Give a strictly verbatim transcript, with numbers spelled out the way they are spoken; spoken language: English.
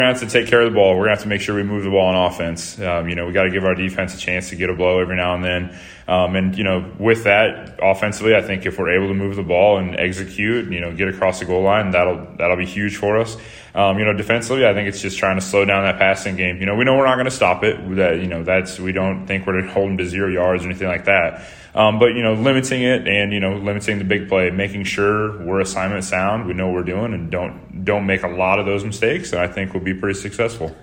have to take care of the ball. We're going to have to make sure we move the ball on offense. Um, you know, we got to give our defense a chance to get a blow every now and then. Um, and, you know, with that, offensively, I think if we're able to move the ball and execute, you know, get across the goal line, that'll that'll be huge for us. Um, you know, defensively, I think it's just trying to slow down that passing game. You know, we know we're not going to stop it. That, you know, that's we don't think we're holding to zero yards or anything like that. Um, but, you know, limiting it and, you know, limiting the big play, making sure we're assignment sound, we know what we're doing, and don't don't make a lot of those mistakes, and I think we'll be pretty successful.